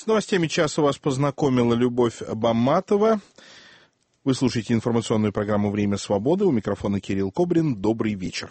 С новостями часа вас познакомила Любовь Бамматова. Вы слушаете информационную программу «Время свободы». У микрофона Кирилл Кобрин. Добрый вечер.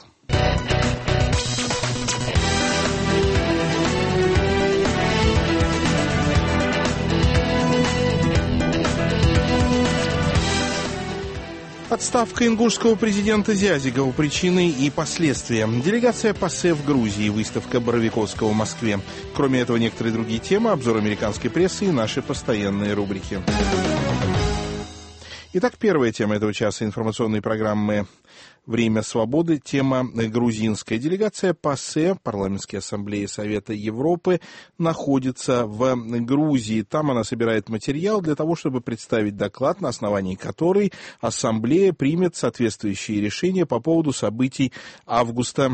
Отставка ингушского президента Зязигова. Причины и последствия. Делегация ПАСЕ в Грузии. Выставка Боровиковского в Москве. Кроме этого, некоторые другие темы, обзор американской прессы и наши постоянные рубрики. Итак, первая тема этого часа информационной программы «Время свободы». Тема грузинская. Делегация ПАСЕ, Парламентской ассамблеи Совета Европы, находится в Грузии. Там она собирает материал для того, чтобы представить доклад, на основании которой ассамблея примет соответствующие решения по поводу событий августа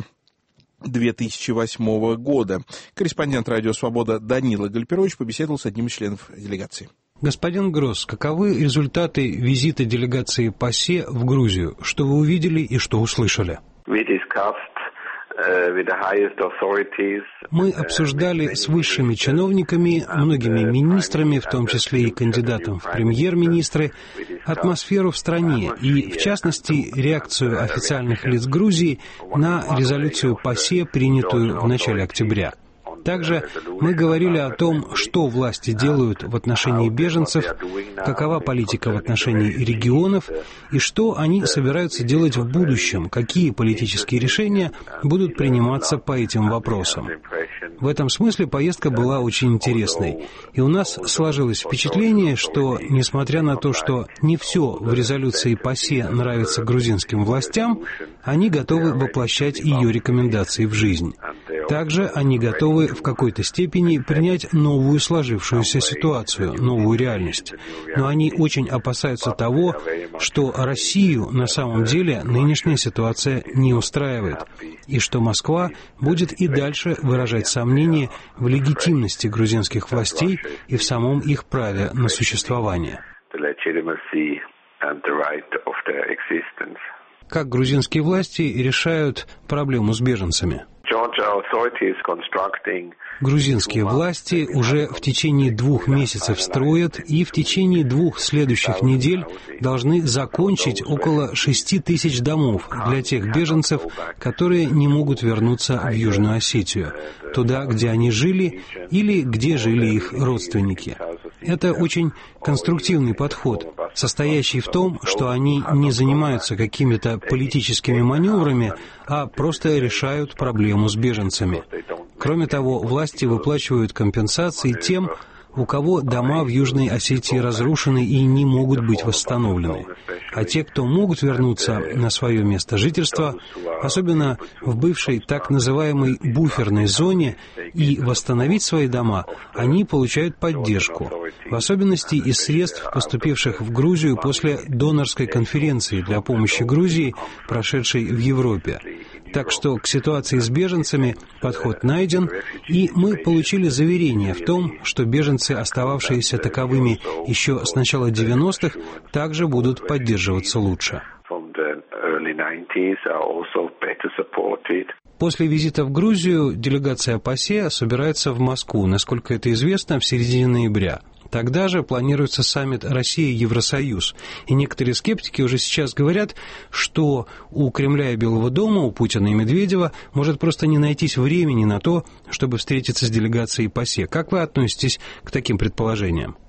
2008 года. Корреспондент «Радио Свобода» Данила Гальперович побеседовал с одним из членов делегации. Господин Гросс, каковы результаты визита делегации ПАСЕ в Грузию? Что вы увидели и что услышали? Мы обсуждали с высшими чиновниками, многими министрами, в том числе и кандидатом в премьер-министры, атмосферу в стране и, в частности, реакцию официальных лиц Грузии на резолюцию ПАСЕ, принятую в начале октября. Также мы говорили о том, что власти делают в отношении беженцев, какова политика в отношении регионов и что они собираются делать в будущем, какие политические решения будут приниматься по этим вопросам. В этом смысле поездка была очень интересной, и у нас сложилось впечатление, что, несмотря на то, что не все в резолюции ПАСЕ нравится грузинским властям, они готовы воплощать ее рекомендации в жизнь. Также они готовы в какой-то степени принять новую сложившуюся ситуацию, новую реальность. Но они очень опасаются того, что Россию на самом деле нынешняя ситуация не устраивает, и что Москва будет и дальше выражать сомнения в легитимности грузинских властей и в самом их праве на существование. Как грузинские власти решают проблему с беженцами? Грузинские власти уже в течение 2 месяцев строят и в течение 2 следующих недель должны закончить около 6 тысяч домов для тех беженцев, которые не могут вернуться в Южную Осетию, туда, где они жили или где жили их родственники. Это очень конструктивный подход, состоящий в том, что они не занимаются какими-то политическими маневрами, а просто решают проблему с беженцами. Кроме того, власти выплачивают компенсации тем, у кого дома в Южной Осетии разрушены и не могут быть восстановлены. А те, кто могут вернуться на свое место жительства, особенно в бывшей так называемой буферной зоне, и восстановить свои дома, они получают поддержку, в особенности из средств, поступивших в Грузию после донорской конференции для помощи Грузии, прошедшей в Европе. Так что к ситуации с беженцами подход найден, и мы получили заверение в том, что беженцы, остававшиеся таковыми еще с начала 90-х, также будут поддерживаться лучше. После визита в Грузию делегация ПАСЕ собирается в Москву, насколько это известно, в середине ноября. Тогда же планируется саммит Россия-Евросоюз. И некоторые скептики уже сейчас говорят, что у Кремля и Белого дома, у Путина и Медведева может просто не найтись времени на то, чтобы встретиться с делегацией ПАСЕ. Как вы относитесь к таким предположениям?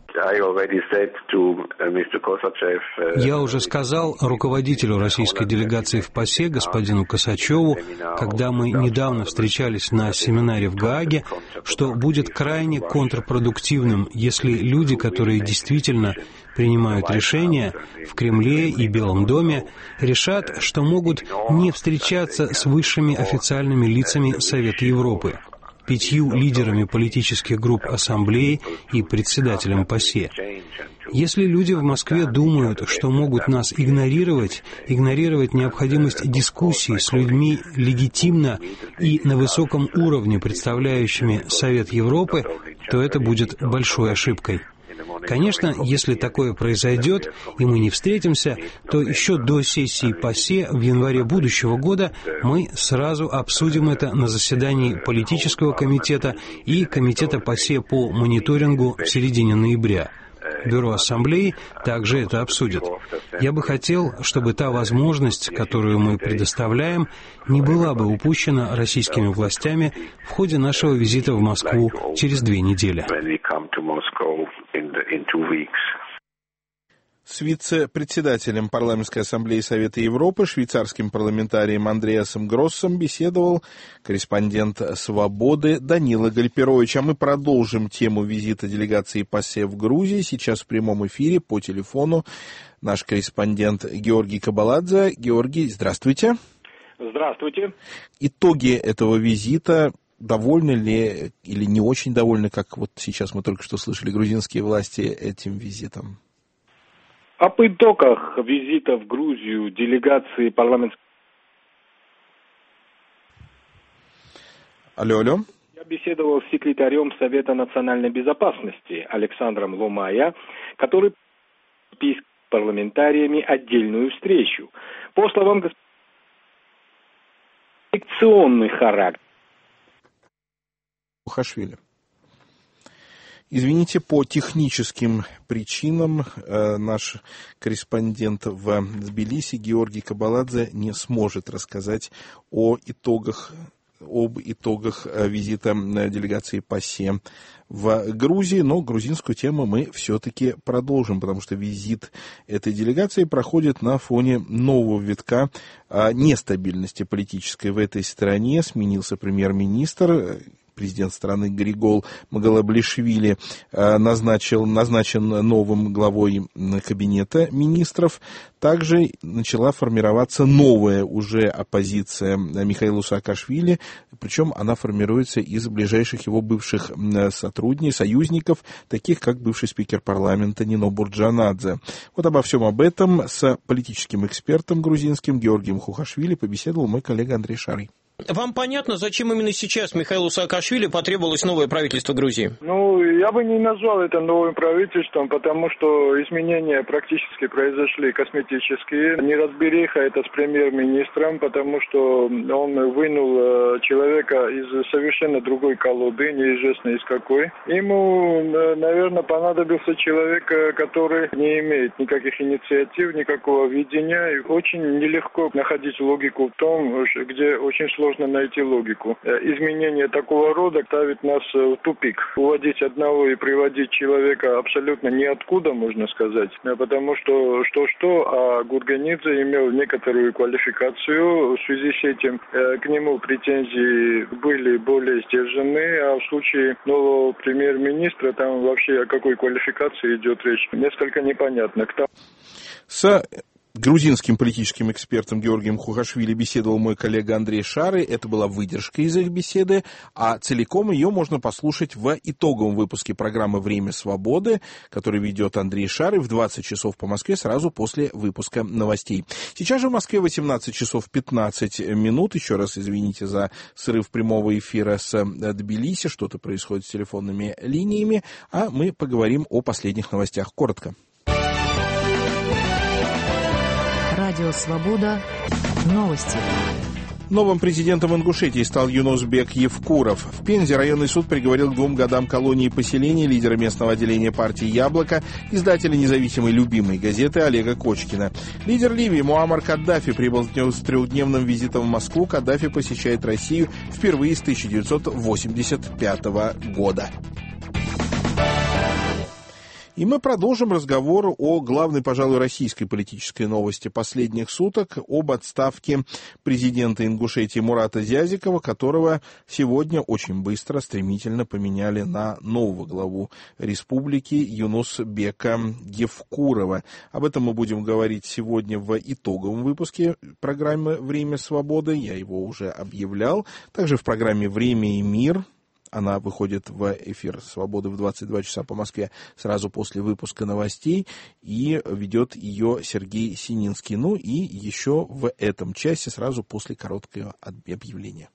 Я уже сказал руководителю российской делегации в ПАСЕ, господину Косачеву, когда мы недавно встречались на семинаре в Гааге, что будет крайне контрпродуктивным, если люди, которые действительно принимают решения в Кремле и Белом доме, решат, что могут не встречаться с высшими официальными лицами Совета Европы, 5 лидерами политических групп Ассамблеи и председателем ПАСЕ. Если люди в Москве думают, что могут нас игнорировать необходимость дискуссии с людьми легитимно и на высоком уровне представляющими Совет Европы, то это будет большой ошибкой. Конечно, если такое произойдет, и мы не встретимся, то еще до сессии ПАСЕ в январе будущего года мы сразу обсудим это на заседании политического комитета и комитета ПАСЕ по мониторингу в середине ноября. Бюро Ассамблеи также это обсудит. Я бы хотел, чтобы та возможность, которую мы предоставляем, не была бы упущена российскими властями в ходе нашего визита в Москву через 2 недели. С вице-председателем Парламентской ассамблеи Совета Европы, швейцарским парламентарием Андреасом Гроссом беседовал корреспондент «Свободы» Данила Гальперович. А мы продолжим тему визита делегации ПАСЕ в Грузии. Сейчас в прямом эфире по телефону наш корреспондент Георгий Кабаладзе. Георгий, здравствуйте. Здравствуйте. Итоги этого визита. Довольны ли или не очень довольны, как вот сейчас мы только что слышали, грузинские власти этим визитом? Об итогах визита в Грузию делегации парламентской... Алло. Я беседовал с секретарем Совета национальной безопасности Александром Ломая, который подписал с парламентариями отдельную встречу. По словам господина, инфекционный характер. Хашвили. Извините, по техническим причинам наш корреспондент в Тбилиси Георгий Кабаладзе не сможет рассказать об итогах визита делегации ПАСЕ в Грузии, но грузинскую тему мы все-таки продолжим, потому что визит этой делегации проходит на фоне нового витка нестабильности политической в этой стране. Сменился премьер-министр. Президент страны Григол Магалаблишвили назначен новым главой кабинета министров. Также начала формироваться новая уже оппозиция Михаилу Саакашвили, причем она формируется из ближайших его бывших союзников, таких как бывший спикер парламента Нино Бурджанадзе. Вот обо всем об этом с политическим экспертом грузинским Георгием Хухашвили побеседовал мой коллега Андрей Шарый. Вам понятно, зачем именно сейчас Михаилу Саакашвили потребовалось новое правительство Грузии? Я бы не назвал это новым правительством, потому что изменения практически произошли косметические. Неразбериха это с премьер-министром, потому что он вынул человека из совершенно другой колоды, неизвестно из какой. Ему, наверное, понадобился человек, который не имеет никаких инициатив, никакого видения. И очень нелегко находить логику в том, где очень сложно найти логику. Изменение такого рода ставит нас в тупик. Уводить одного и приводить человека абсолютно ниоткуда, можно сказать, потому что а Гурганидзе имел некоторую квалификацию. В связи с этим к нему претензии были более сдержанные, а в случае нового премьер-министра там вообще о какой квалификации идет речь, несколько непонятно. С грузинским политическим экспертом Георгием Хухашвили беседовал мой коллега Андрей Шарый. Это была выдержка из их беседы, а целиком ее можно послушать в итоговом выпуске программы «Время свободы», который ведет Андрей Шарый в 20 часов по Москве сразу после выпуска новостей. Сейчас же в Москве 18 часов 15 минут. Еще раз извините за срыв прямого эфира с Тбилиси. Что-то происходит с телефонными линиями, а мы поговорим о последних новостях. Коротко. Радио «Свобода». Новости. Новым президентом Ингушетии стал Юнусбек Евкуров. В Пензе районный суд приговорил к 2 годам колонии и поселения лидера местного отделения партии «Яблоко», издателя независимой любимой газеты Олега Кочкина. Лидер Ливии Муаммар Каддафи прибыл с 3-дневным визитом в Москву. Каддафи посещает Россию впервые с 1985 года. И мы продолжим разговор о главной, пожалуй, российской политической новости последних суток, об отставке президента Ингушетии Мурата Зязикова, которого сегодня очень быстро, стремительно поменяли на нового главу республики Юнусбека Евкурова. Об этом мы будем говорить сегодня в итоговом выпуске программы «Время свободы». Я его уже объявлял. Также в программе «Время и мир». Она выходит в эфир «Свободы» в 22 часа по Москве сразу после выпуска новостей, и ведет ее Сергей Сининский. Ну и еще в этом часе сразу после короткого объявления.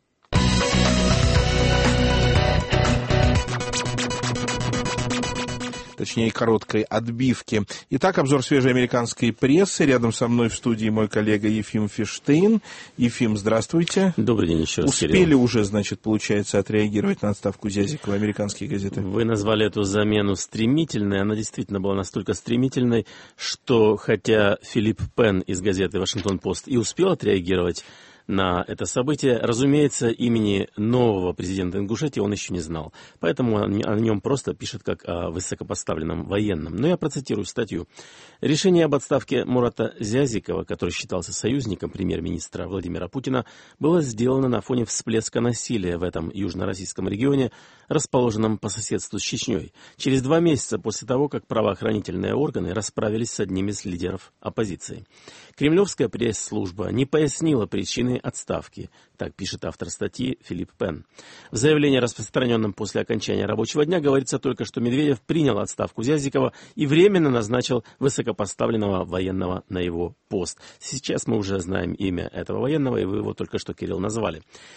точнее, короткой отбивки. Итак, обзор свежей американской прессы. Рядом со мной в студии мой коллега Ефим Фиштейн. Ефим, здравствуйте. Добрый день еще раз, Успели Кирилл. уже, значит, получается, отреагировать на отставку Зязикова американские газеты? Вы назвали эту замену стремительной. Она действительно была настолько стремительной, что хотя Филипп Пен из газеты «Вашингтон-Пост» и успел отреагировать на это событие, разумеется, имени нового президента Ингушетии он еще не знал. Поэтому о нем просто пишет как о высокопоставленном военном. Но я процитирую статью. Решение об отставке Мурата Зязикова, который считался союзником премьер-министра Владимира Путина, было сделано на фоне всплеска насилия в этом южно-российском регионе, расположенном по соседству с Чечней, через 2 месяца после того, как правоохранительные органы расправились с одним из лидеров оппозиции. Кремлевская пресс-служба не пояснила причины отставки, так пишет автор статьи Филипп Пен. В заявлении, распространенном после окончания рабочего дня, говорится только, что Медведев принял отставку Зязикова и временно назначил высокопоставленного военного на его пост. Сейчас мы уже знаем имя этого военного, и вы его только что, Кирилл, назвали.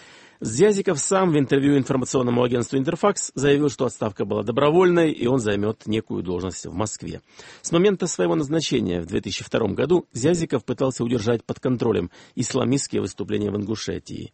Зязиков сам в интервью информационному агентству «Интерфакс» заявил, что отставка была добровольной, и он займет некую должность в Москве. С момента своего назначения в 2002 году Зязиков пытался удержать под контролем исламистские выступления в Ингушетии.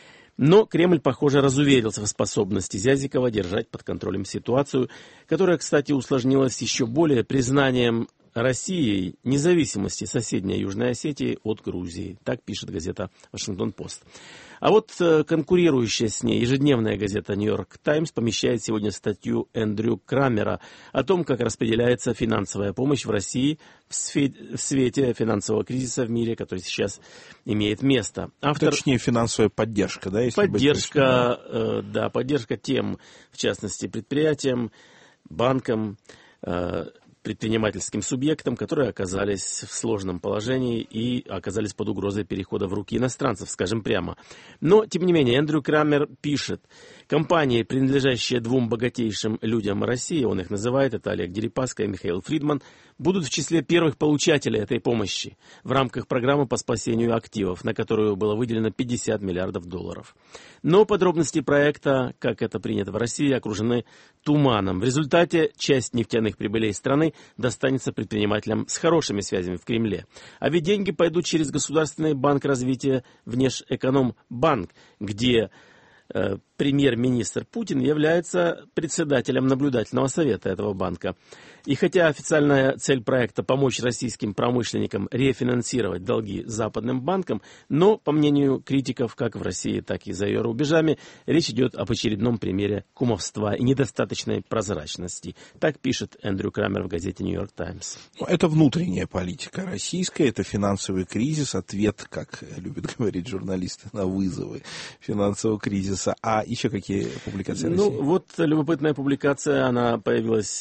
Но Кремль, похоже, разуверился в способности Зязикова держать под контролем ситуацию, которая, кстати, усложнилась еще более признанием Россией независимости соседней Южной Осетии от Грузии. Так пишет газета «Вашингтон-Пост». А вот конкурирующая с ней ежедневная газета «Нью-Йорк Таймс» помещает сегодня статью Эндрю Крамера о том, как распределяется финансовая помощь в России в свете финансового кризиса в мире, который сейчас имеет место. Точнее, финансовая поддержка, да? Если поддержка, да, поддержка тем, в частности, предприятиям, банкам, предпринимательским субъектам, которые оказались в сложном положении и оказались под угрозой перехода в руки иностранцев, скажем прямо. Но, тем не менее, Эндрю Крамер пишет, компании, принадлежащие 2 богатейшим людям России, он их называет, это Олег Дерипаска и Михаил Фридман, будут в числе первых получателей этой помощи в рамках программы по спасению активов, на которую было выделено $50 миллиардов. Но подробности проекта, как это принято в России, окружены туманом. В результате часть нефтяных прибылей страны достанется предпринимателям с хорошими связями в Кремле. А ведь деньги пойдут через Государственный банк развития Внешэкономбанк, где премьер-министр Путин является председателем наблюдательного совета этого банка. И хотя официальная цель проекта помочь российским промышленникам рефинансировать долги западным банкам, но, по мнению критиков, как в России, так и за ее рубежами, речь идет об очередном примере кумовства и недостаточной прозрачности. Так пишет Эндрю Крамер в газете «Нью-Йорк Таймс». Это внутренняя политика российская, это финансовый кризис, ответ, как любят говорить журналисты, на вызовы финансового кризиса. А еще какие публикации России? Вот любопытная публикация, она появилась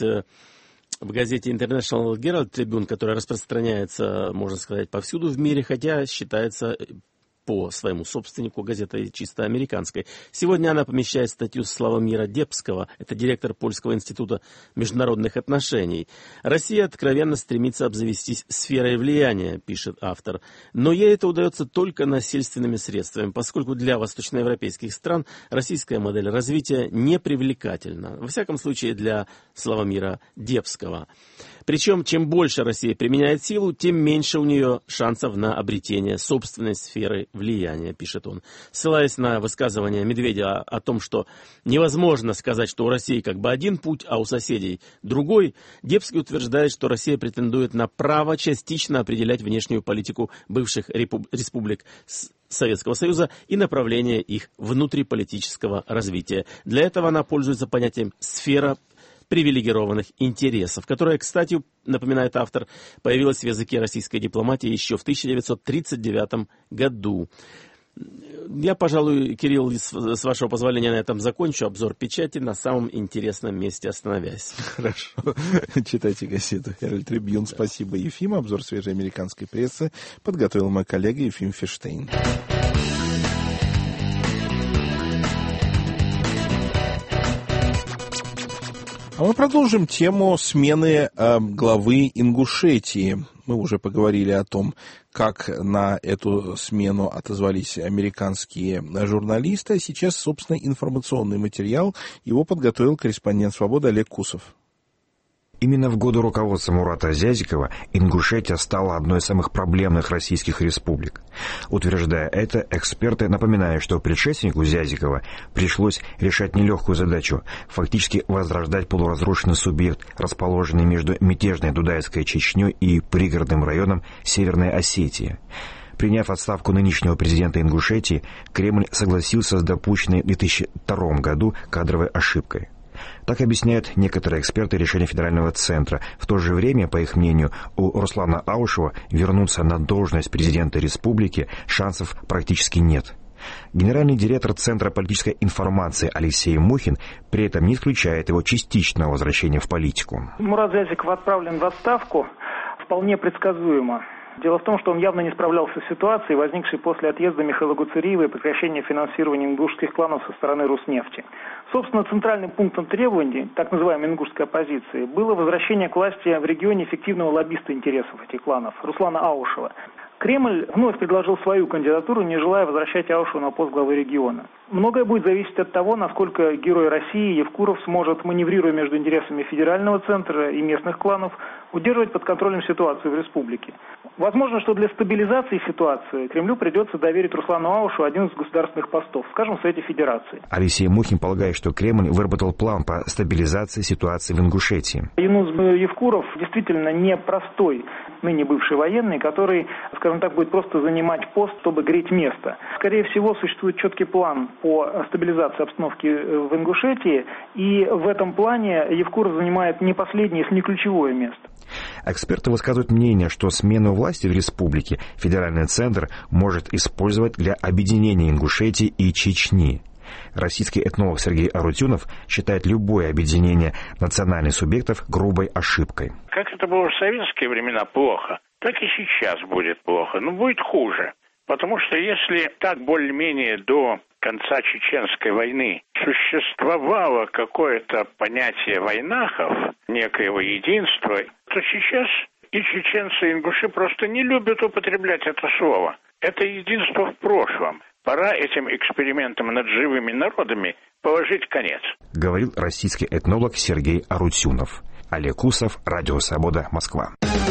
в газете International Herald Tribune, которая распространяется, можно сказать, повсюду в мире, хотя считается по своему собственнику газетой чисто американской. Сегодня она помещает статью Славомира Депского, это директор Польского института международных отношений. «Россия откровенно стремится обзавестись сферой влияния», пишет автор, «но ей это удается только насильственными средствами, поскольку для восточноевропейских стран российская модель развития не привлекательна, во всяком случае для Славомира Депского. Причем, чем больше Россия применяет силу, тем меньше у нее шансов на обретение собственной сферы влияния», пишет он. Ссылаясь на высказывание Медведева о том, что невозможно сказать, что у России как бы один путь, а у соседей другой, Депский утверждает, что Россия претендует на право частично определять внешнюю политику бывших республик Советского Союза и направление их внутриполитического развития. Для этого она пользуется понятием «сфера привилегированных интересов», которая, кстати, напоминает автор, появилась в языке российской дипломатии еще в 1939 году. Я, пожалуй, Кирилл, с вашего позволения на этом закончу обзор печати, на самом интересном месте остановясь. Хорошо. Читайте газету Herald Tribune. Спасибо, Ефим. Обзор свежей американской прессы подготовил мой коллега Ефим Фиштейн. А мы продолжим тему смены главы Ингушетии. Мы уже поговорили о том, как на эту смену отозвались американские журналисты. А сейчас, собственно, информационный материал. Его подготовил корреспондент «Свободы» Олег Кусов. Именно в годы руководства Мурата Зязикова Ингушетия стала одной из самых проблемных российских республик. Утверждая это, эксперты напоминают, что предшественнику Зязикова пришлось решать нелегкую задачу – фактически возрождать полуразрушенный субъект, расположенный между мятежной Дудайской Чечней и пригородным районом Северной Осетии. Приняв отставку нынешнего президента Ингушетии, Кремль согласился с допущенной в 2002 году кадровой ошибкой. Так объясняют некоторые эксперты решения федерального центра. В то же время, по их мнению, у Руслана Аушева вернуться на должность президента республики шансов практически нет. Генеральный директор Центра политической информации Алексей Мухин при этом не исключает его частичного возвращения в политику. Мурат Зязиков отправлен в отставку вполне предсказуемо. Дело в том, что он явно не справлялся с ситуацией, возникшей после отъезда Михаила Гуцериева и прекращения финансирования ингушских кланов со стороны Роснефти. Собственно, центральным пунктом требований, так называемой ингушской оппозиции, было возвращение к власти в регионе эффективного лоббиста интересов этих кланов, Руслана Аушева. Кремль вновь предложил свою кандидатуру, не желая возвращать Аушева на пост главы региона. Многое будет зависеть от того, насколько герой России Евкуров сможет, маневрируя между интересами федерального центра и местных кланов, удерживать под контролем ситуацию в республике. Возможно, что для стабилизации ситуации Кремлю придется доверить Руслану Аушеву один из государственных постов, скажем, в Совете Федерации. Алексей Мухин полагает, что Кремль выработал план по стабилизации ситуации в Ингушетии. Юнус Евкуров действительно непростой ныне бывший военный, который, скажем так, будет просто занимать пост, чтобы греть место. Скорее всего, существует четкий план по стабилизации обстановки в Ингушетии, и в этом плане Евкуров занимает не последнее, если не ключевое место. Эксперты высказывают мнение, что смену власти в республике федеральный центр может использовать для объединения Ингушетии и Чечни. Российский этнолог Сергей Арутюнов считает любое объединение национальных субъектов грубой ошибкой. Как это было в советские времена плохо, так и сейчас будет плохо, но будет хуже. Потому что если так более-менее до конца Чеченской войны существовало какое-то понятие войнахов, некоего единства, то сейчас и чеченцы, и ингуши просто не любят употреблять это слово. Это единство в прошлом. Пора этим экспериментам над живыми народами положить конец. Говорил российский этнолог Сергей Арутюнов. Олег Усов, Радио Свобода, Москва.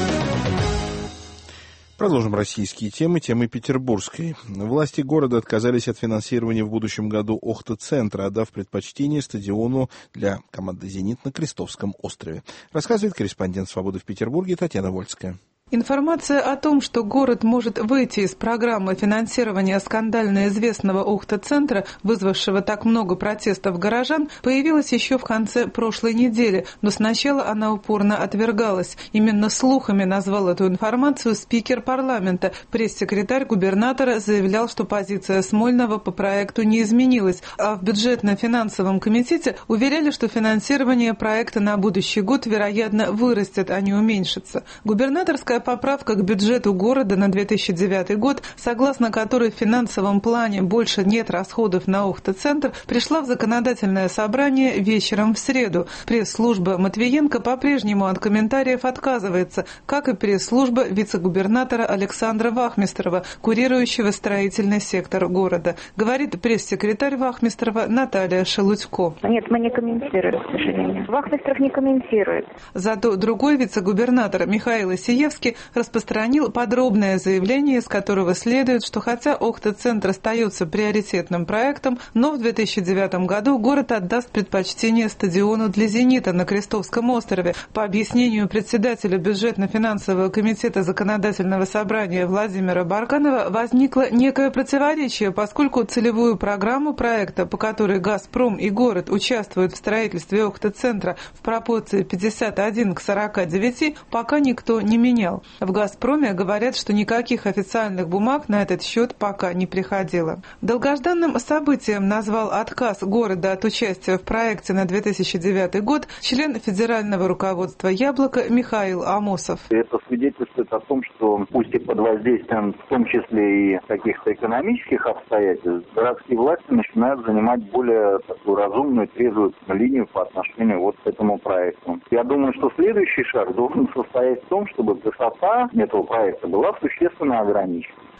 Продолжим российские темы петербургской. Власти города отказались от финансирования в будущем году Охта-центра, отдав предпочтение стадиону для команды «Зенит» на Крестовском острове. Рассказывает корреспондент «Свободы» в Петербурге Татьяна Вольская. Информация о том, что город может выйти из программы финансирования скандально известного Охта-центра, вызвавшего так много протестов горожан, появилась еще в конце прошлой недели, но сначала она упорно отвергалась. Именно слухами назвал эту информацию спикер парламента. Пресс-секретарь губернатора заявлял, что позиция Смольного по проекту не изменилась, а в бюджетно-финансовом комитете уверяли, что финансирование проекта на будущий год, вероятно, вырастет, а не уменьшится. Губернаторская поправка к бюджету города на 2009 год, согласно которой в финансовом плане больше нет расходов на Охта-центр, пришла в законодательное собрание вечером в среду. Пресс-служба Матвиенко по-прежнему от комментариев отказывается, как и пресс-служба вице-губернатора Александра Вахмистрова, курирующего строительный сектор города. Говорит пресс-секретарь Вахмистрова Наталья Шелудько. Нет, мы не комментируем, к сожалению. Вахмистров не комментирует. Зато другой вице-губернатор Михаил Исиевский распространил подробное заявление, из которого следует, что хотя Охта-центр остается приоритетным проектом, но в 2009 году город отдаст предпочтение стадиону для «Зенита» на Крестовском острове. По объяснению председателя бюджетно-финансового комитета законодательного собрания Владимира Барканова, возникло некое противоречие, поскольку целевую программу проекта, по которой «Газпром» и город участвуют в строительстве Охта-центра в пропорции 51 к 49, пока никто не менял. В «Газпроме» говорят, что никаких официальных бумаг на этот счет пока не приходило. Долгожданным событием назвал отказ города от участия в проекте на 2009 год член федерального руководства «Яблоко» Михаил Амосов. Это свидетельствует о том, что пусть и под воздействием, в том числе и каких-то экономических обстоятельств, городские власти начинают занимать более такую разумную, трезвую линию по отношению вот к этому проекту. Я думаю, что следующий шаг должен состоять в том, чтобы высота этого проекта была существенно ограничена.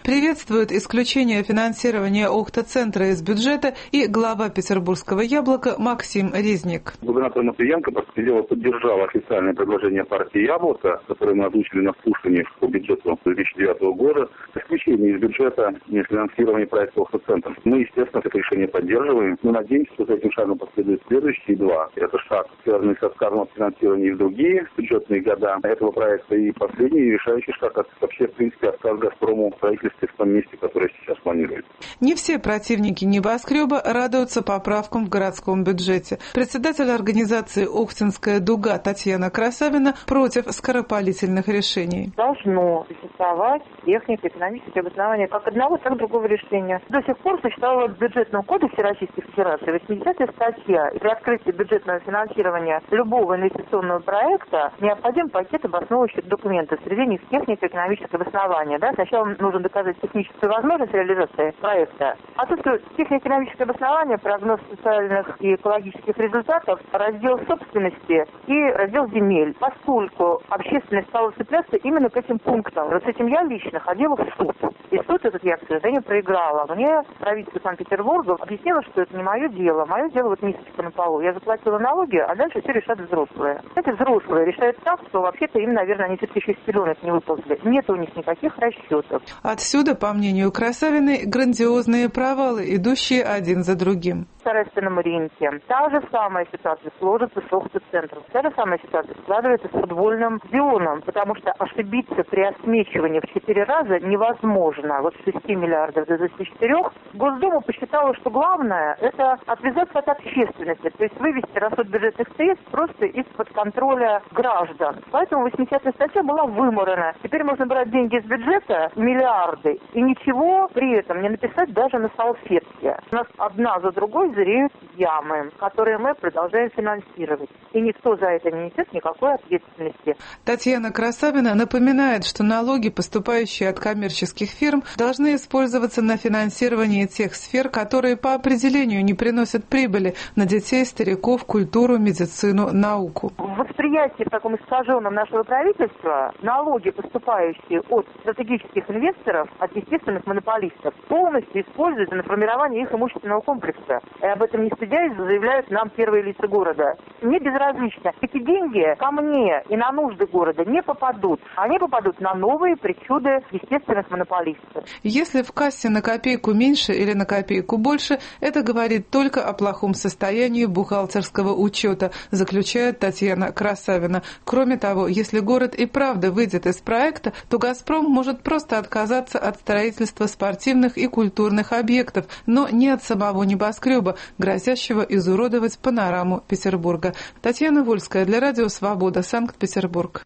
Приветствует исключение финансирования Охта-центра из бюджета и глава петербургского «Яблока» Максим Резник. Губернатор Матвиенко, по сути дела, поддержал официальное предложение партии «Яблоко», которое мы озвучили на слушании по бюджету 2009 года, исключение из бюджета финансирования проекта Охта-центра. Мы, естественно, это решение поддерживаем. Мы надеемся, что за этим шагом последуют следующие два. Это шаг, связанный со отказом от финансирования в другие бюджетные года этого проекта. И последний решающий шаг – вообще, в принципе, отказ «Газпрому» в правительстве в том месте, которое сейчас планируется. Не все противники небоскреба радуются поправкам в городском бюджете. Председатель организации «Охтинская дуга» Татьяна Красавина против скоропалительных решений. Должно существовать техника, экономическое обоснование как одного, так и другого решения. До сих пор существовало в бюджетном кодексе Российской Федерации 80-я статья. При открытии бюджетного финансирования любого инвестиционного проекта необходим пакет обосновывающих документов. Среди них техника, экономическое обоснование. Сначала нужно доказать техническую возможность реализации проекта. Отсутствует технико-экономическое обоснование, прогноз социальных и экологических результатов, раздел собственности и раздел земель, поскольку общественность стала цепляться именно к этим пунктам. Вот с этим я лично ходила в суд. И суд этот я, к сожалению, проиграла. Мне правительство Санкт-Петербурга объяснило, что это не мое дело. Мое дело вот мисочка на полу. Я заплатила налоги, а дальше все решат взрослые. Эти взрослые решают так, что вообще-то им, наверное, они все-таки еще из пеленок не выползли. Нет у них никаких расчетов. Отсюда, по мнению Красавиной, грандиозные провалы, идущие один за другим. В Старостином рынке. Та же самая ситуация сложится с Охта-центром. Та же самая ситуация складывается с футбольным стадионом, потому что ошибиться при осмечивании в 4 раза невозможно. Вот с 6 миллиардов до 24. Госдума посчитала, что главное – это отвязаться от общественности, то есть вывести расход бюджетных средств просто из-под контроля граждан. Поэтому 80-я статья была выморана. Теперь можно брать деньги из бюджета, миллиарды, и ничего при этом не написать даже на салфетке. У нас одна за другой зреют ямы, которые мы продолжаем финансировать. И никто за это не несет никакой ответственности. Татьяна Красавина напоминает, что налоги, поступающие от коммерческих фирм, должны использоваться на финансирование тех сфер, которые по определению не приносят прибыли на детей, стариков, культуру, медицину, науку. В восприятии в таком искаженном нашего правительства налоги, поступающие от стратегических инвесторов, от естественных монополистов, полностью используются на формирование их имущественного комплекса. И об этом не стыдясь заявляют нам первые лица города. Мне безразлично. Эти деньги ко мне и на нужды города не попадут. Они попадут на новые причуды естественных монополистов. Если в кассе на копейку меньше или на копейку больше, это говорит только о плохом состоянии бухгалтерского учета, заключает Татьяна Красавина. Кроме того, если город и правда выйдет из проекта, то «Газпром» может просто отказаться от строительства спортивных и культурных объектов, но не от самого небоскреба, грозящего изуродовать панораму Петербурга. Татьяна Вольская для Радио Свобода, Санкт-Петербург.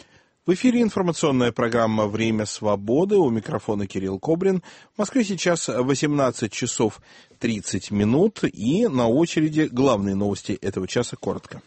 В эфире информационная программа «Время свободы». У микрофона Кирилл Кобрин. В Москве сейчас 18 часов 30 минут. И на очереди главные новости этого часа коротко.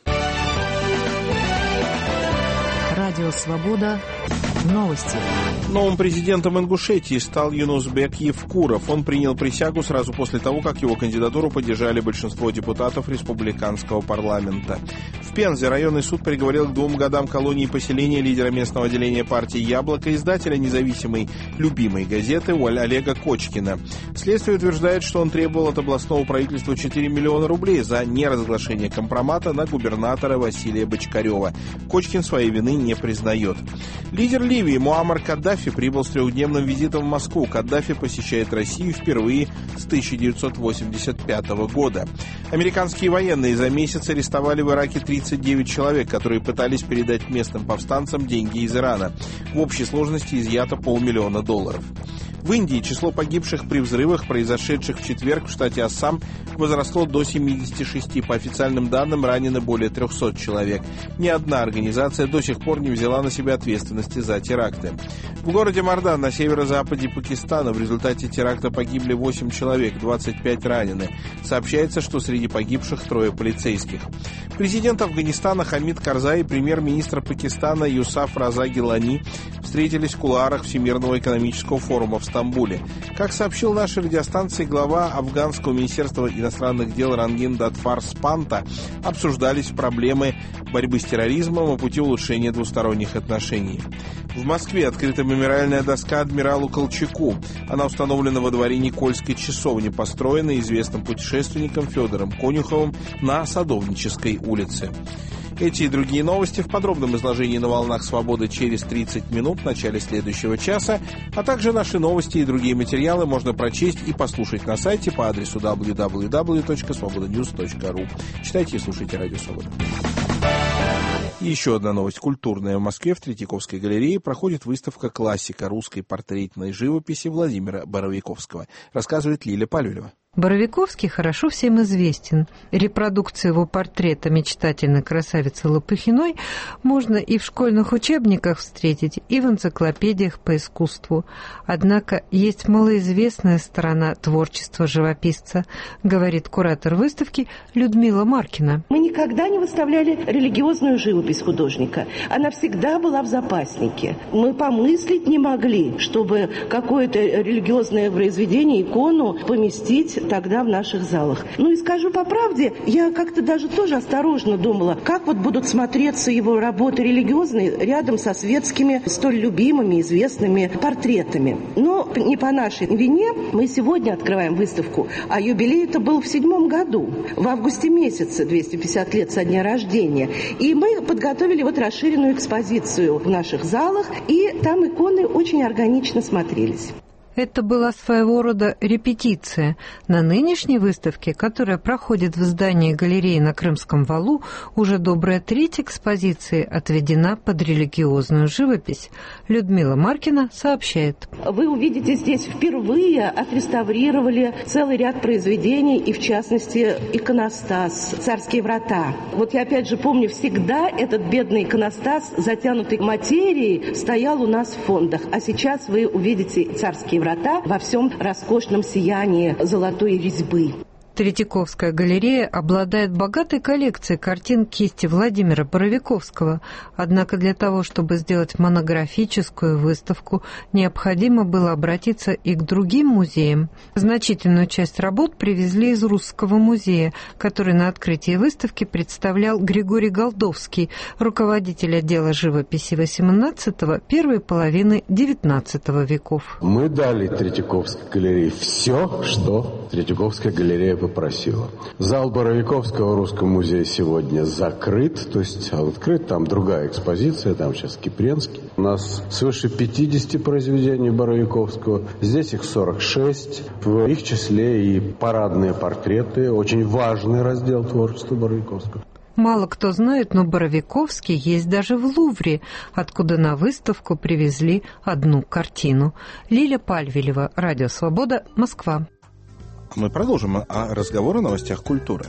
Радио «Свобода». Новости. Новым президентом Ингушетии стал Юнусбек Евкуров. Он принял присягу сразу после того, как его кандидатуру поддержали большинство депутатов республиканского парламента. В Пензе районный суд приговорил к 2 годам колонии поселения лидера местного отделения партии «Яблоко», издателя независимой «Любимой газеты» Олега Кочкина. Следствие утверждает, что он требовал от областного правительства 4 миллиона рублей за неразглашение компромата на губернатора Василия Бочкарева. Кочкин своей вины не признает. Лидер Ливии Муаммар Каддафи прибыл с 3-дневным визитом в Москву. Каддафи посещает Россию впервые с 1985 года. Американские военные за месяц арестовали в Ираке 39 человек, которые пытались передать местным повстанцам деньги из Ирана. В общей сложности изъято $500 000. В Индии число погибших при взрывах, произошедших в четверг в штате Ассам, возросло до 76. По официальным данным, ранены более 300 человек. Ни одна организация до сих пор не взяла на себя ответственности за теракты. В городе Мардан на северо-западе Пакистана в результате теракта погибли 8 человек, 25 ранены. Сообщается, что среди погибших 3 полицейских. Президент Афганистана Хамид Карзай и премьер-министр Пакистана Юсаф Раза Гилани встретились в кулуарах Всемирного экономического форума в Стамбуле. Как сообщил нашей радиостанции глава афганского министерства иностранных дел Рангин Датфар Спанта, обсуждались проблемы борьбы с терроризмом и пути улучшения двусторонних отношений. В Москве открыта мемориальная доска адмиралу Колчаку. Она установлена во дворе Никольской часовни, построенной известным путешественником Федором Конюховым на Садовнической улице. Эти и другие новости в подробном изложении на «Волнах Свободы» через 30 минут в начале следующего часа, а также наши новости и другие материалы можно прочесть и послушать на сайте по адресу www.svobodanews.ru. Читайте и слушайте Радио Свобода. Еще одна новость культурная. В Москве в Третьяковской галерее проходит выставка «Классика русской портретной живописи» Владимира Боровиковского. Рассказывает Лиля Пальвелева. Боровиковский хорошо всем известен. Репродукцию его портрета мечтательной красавицы Лопухиной можно и в школьных учебниках встретить, и в энциклопедиях по искусству. Однако есть малоизвестная сторона творчества живописца, говорит куратор выставки Людмила Маркина. Мы никогда не выставляли религиозную живопись художника. Она всегда была в запаснике. Мы помыслить не могли, чтобы какое-то религиозное произведение, икону поместить тогда в наших залах. Ну и скажу по правде, я как-то даже тоже осторожно думала, как вот будут смотреться его работы религиозные рядом со светскими, столь любимыми, известными портретами. Но не по нашей вине мы сегодня открываем выставку, а юбилей-то был в 2007 году, в августе месяце, 250 лет со дня рождения. И мы подготовили вот расширенную экспозицию в наших залах, и там иконы очень органично смотрелись. Это была своего рода репетиция. На нынешней выставке, которая проходит в здании галереи на Крымском валу, уже добрая треть экспозиции отведена под религиозную живопись. Людмила Маркина сообщает. Вы увидите, здесь впервые отреставрировали целый ряд произведений, и в частности иконостас «Царские врата». Вот я опять же помню, всегда этот бедный иконостас, затянутый материей, стоял у нас в фондах. А сейчас вы увидите «Царские врата» во всем роскошном сиянии золотой резьбы. Третьяковская галерея обладает богатой коллекцией картин кисти Владимира Боровиковского. Однако для того, чтобы сделать монографическую выставку, необходимо было обратиться и к другим музеям. Значительную часть работ привезли из Русского музея, который на открытии выставки представлял Григорий Голдовский, руководитель отдела живописи XVIII – первой половины XIX веков. Мы дали Третьяковской галерее все, что Третьяковская галерея попросила. Зал Боровиковского в Русском музее сегодня закрыт, то есть открыт, там другая экспозиция, там сейчас Кипренский. У нас свыше 50 произведений Боровиковского, здесь их 46, в их числе и парадные портреты, очень важный раздел творчества Боровиковского. Мало кто знает, но Боровиковский есть даже в Лувре, откуда на выставку привезли одну картину. Лиля Пальвелева, Радио Свобода, Москва. Мы продолжим разговор о новостях культуры.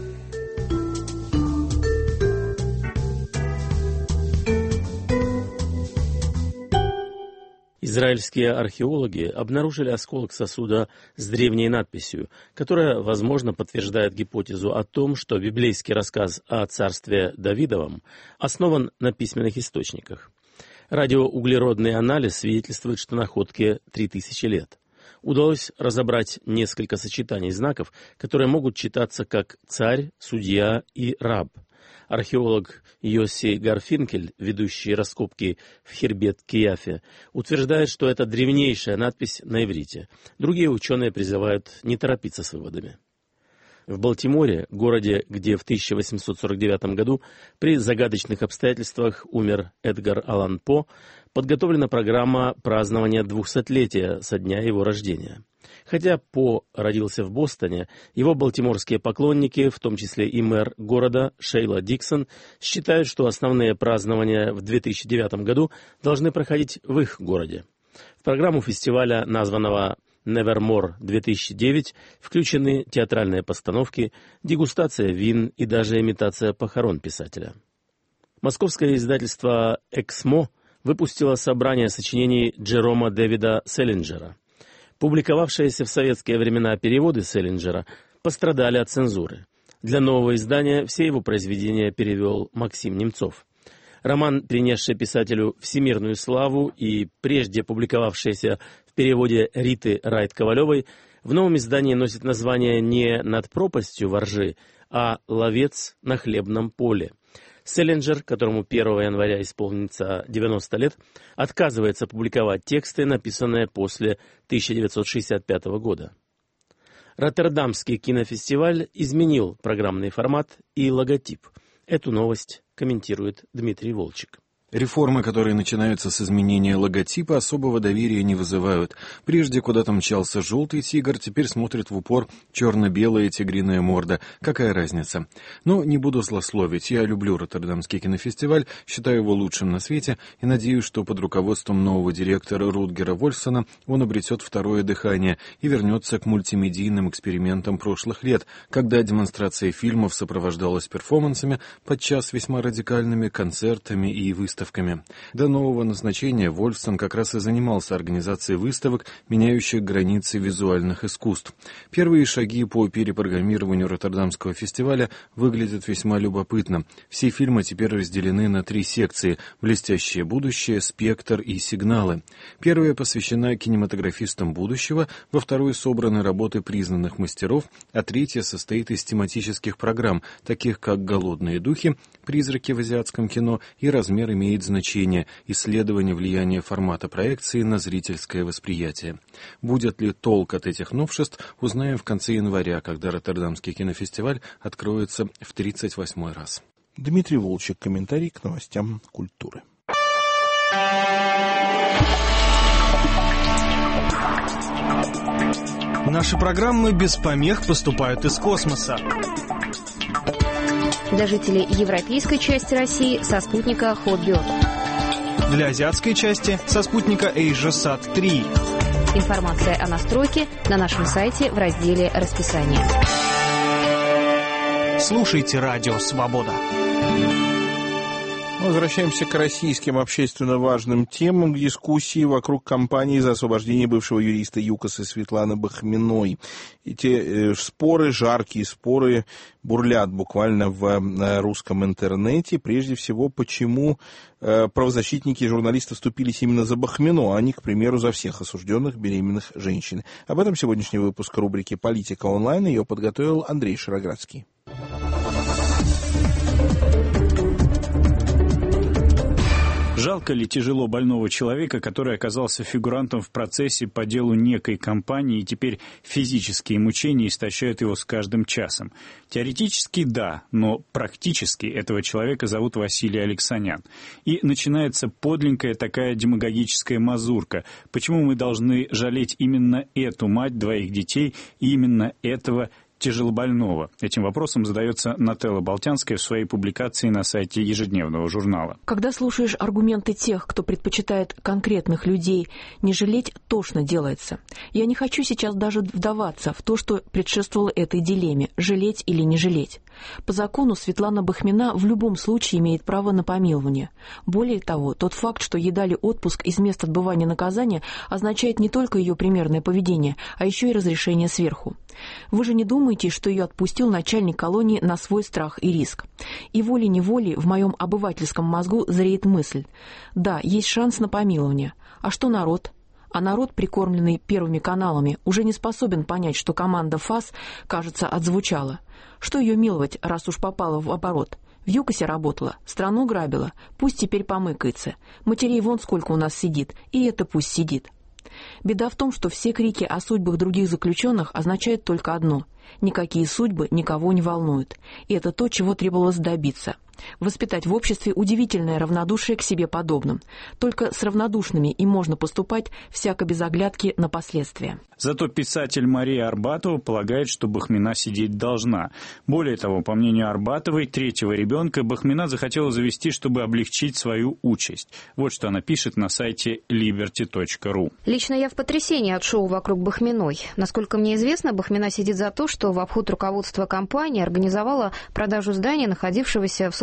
Израильские археологи обнаружили осколок сосуда с древней надписью, которая, возможно, подтверждает гипотезу о том, что библейский рассказ о царстве Давидовом основан на письменных источниках. Радиоуглеродный анализ свидетельствует, что находке 3000 лет. Удалось разобрать несколько сочетаний знаков, которые могут читаться как «царь», «судья» и «раб». Археолог Йосси Гарфинкель, ведущий раскопки в Хирбет-Кияфе, утверждает, что это древнейшая надпись на иврите. Другие ученые призывают не торопиться с выводами. В Балтиморе, городе, где в 1849 году при загадочных обстоятельствах умер Эдгар Аллан По, подготовлена программа празднования 200-летия со дня его рождения. Хотя По родился в Бостоне, его балтиморские поклонники, в том числе и мэр города Шейла Диксон, считают, что основные празднования в 2009 году должны проходить в их городе. В программу фестиваля, названного Nevermore 2009, включены театральные постановки, дегустация вин и даже имитация похорон писателя. Московское издательство «Эксмо» выпустило собрание сочинений Джерома Дэвида Селлинджера. Публиковавшиеся в советские времена переводы Селлинджера пострадали от цензуры. Для нового издания все его произведения перевел Максим Немцов. Роман, принесший писателю всемирную славу и прежде публиковавшийся в переводе Риты Райт-Ковалевой в новом издании носит название не «Над пропастью воржи», а «Ловец на хлебном поле». Селлинджер, которому 1 января исполнится 90 лет, отказывается публиковать тексты, написанные после 1965 года. Роттердамский кинофестиваль изменил программный формат и логотип. Эту новость комментирует Дмитрий Волчек. Реформы, которые начинаются с изменения логотипа, особого доверия не вызывают. Прежде куда-то мчался желтый тигр, теперь смотрит в упор черно-белая тигриная морда. Какая разница? Но не буду злословить. Я люблю Роттердамский кинофестиваль, считаю его лучшим на свете и надеюсь, что под руководством нового директора Рутгера Вольфсона он обретет второе дыхание и вернется к мультимедийным экспериментам прошлых лет, когда демонстрация фильмов сопровождалась перформансами, подчас весьма радикальными концертами и выставками. До нового назначения Вольфсон как раз и занимался организацией выставок, меняющих границы визуальных искусств. Первые шаги по перепрограммированию Роттердамского фестиваля выглядят весьма любопытно. Все фильмы теперь разделены на 3 секции: «Блестящее будущее», «Спектр» и «Сигналы». Первая посвящена кинематографистам будущего, во второй собраны работы признанных мастеров, а третья состоит из тематических программ, таких как «Голодные духи», «Призраки в азиатском кино» и «Размер имеет значение. Исследование влияния формата проекции на зрительское восприятие». Будет ли толк от этих новшеств, узнаем в конце января, когда Роттердамский кинофестиваль откроется в 38-й раз. Дмитрий Волчек. Комментарий к новостям культуры. Наши программы без помех поступают из космоса. Для жителей европейской части России со спутника Hotbird. Для азиатской части со спутника AsiaSat 3. Информация о настройке на нашем сайте в разделе «Расписание». Слушайте радио «Свобода». Возвращаемся к российским общественно важным темам, к дискуссии вокруг кампании за освобождение бывшего юриста ЮКОСа Светланы Бахминой. Эти споры, жаркие споры, бурлят буквально в русском интернете. Прежде всего, почему правозащитники и журналисты вступились именно за Бахмину, а не, к примеру, за всех осужденных беременных женщин. Об этом сегодняшний выпуск рубрики «Политика онлайн». Ее подготовил Андрей Широградский. Жалко ли тяжело больного человека, который оказался фигурантом в процессе по делу некой компании, и теперь физические мучения истощают его с каждым часом? Теоретически да, но практически этого человека зовут Василий Алексанян. И начинается подленькая такая демагогическая мазурка. Почему мы должны жалеть именно эту мать 2 детей и именно этого тяжелобольного? Этим вопросом задается Нателла Болтянская в своей публикации на сайте ежедневного журнала. Когда слушаешь аргументы тех, кто предпочитает конкретных людей не жалеть, тошно делается. Я не хочу сейчас даже вдаваться в то, что предшествовало этой дилемме – жалеть или не жалеть. По закону Светлана Бахмина в любом случае имеет право на помилование. Более того, тот факт, что ей дали отпуск из места отбывания наказания, означает не только ее примерное поведение, а еще и разрешение сверху. Вы же не думаете, что ее отпустил начальник колонии на свой страх и риск? И волей-неволей в моем обывательском мозгу зреет мысль: да, есть шанс на помилование. А что народ? А народ, прикормленный первыми каналами, уже не способен понять, что команда ФАС, кажется, отзвучала. Что ее миловать, раз уж попала в оборот? В ЮКОСе работала, страну грабила, пусть теперь помыкается. Матерей вон сколько у нас сидит, и это пусть сидит. Беда в том, что все крики о судьбах других заключенных означают только одно – никакие судьбы никого не волнуют. И это то, чего требовалось добиться. Воспитать в обществе удивительное равнодушие к себе подобным. Только с равнодушными и можно поступать всяко без оглядки на последствия. Зато писатель Мария Арбатова полагает, что Бахмина сидеть должна. Более того, по мнению Арбатовой, 3-го ребенка Бахмина захотела завести, чтобы облегчить свою участь. Вот что она пишет на сайте liberty.ru. Лично я в потрясении от шоу вокруг Бахминой. Насколько мне известно, Бахмина сидит за то, что в обход руководства компании организовала продажу здания, находившегося в собственности